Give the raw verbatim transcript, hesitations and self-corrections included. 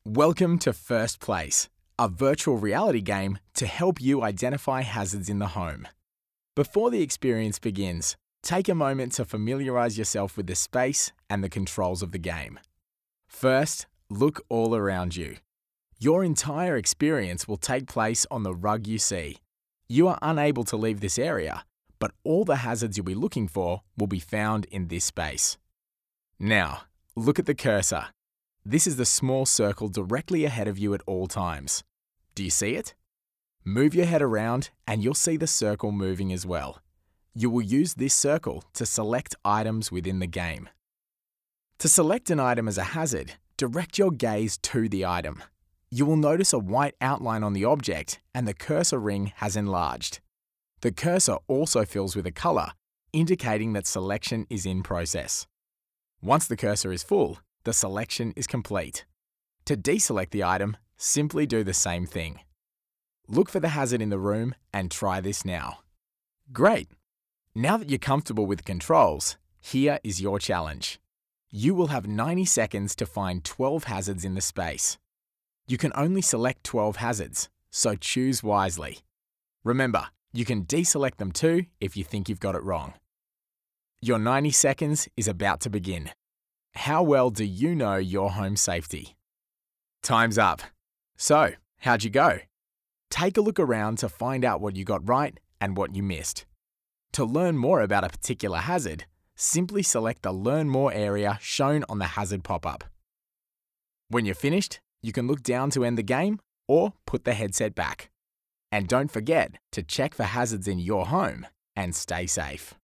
Welcome to First Place, a virtual reality game to help you identify hazards in the home. Before the experience begins, take a moment to familiarise yourself with the space and the controls of the game. First, look all around you. Your entire experience will take place on the rug you see. You are unable to leave this area, but all the hazards you'll be looking for will be found in this space. Now, look at the cursor. This is the small circle directly ahead of you at all times. Do you see it? Move your head around and you'll see the circle moving as well. You will use this circle to select items within the game. To select an item as a hazard, direct your gaze to the item. You will notice a white outline on the object and the cursor ring has enlarged. The cursor also fills with a colour, indicating that selection is in process. Once the cursor is full, the selection is complete. To deselect the item, simply do the same thing. Look for the hazard in the room and try this now. Great! Now that you're comfortable with the controls, here is your challenge. You will have ninety seconds to find twelve hazards in the space. You can only select twelve hazards, so choose wisely. Remember, you can deselect them too if you think you've got it wrong. Your ninety seconds is about to begin. How well do you know your home safety? Time's up. So, how'd you go? Take a look around to find out what you got right and what you missed. To learn more about a particular hazard, simply select the Learn More area shown on the hazard pop-up. When you're finished, you can look down to end the game or put the headset back. And don't forget to check for hazards in your home and stay safe.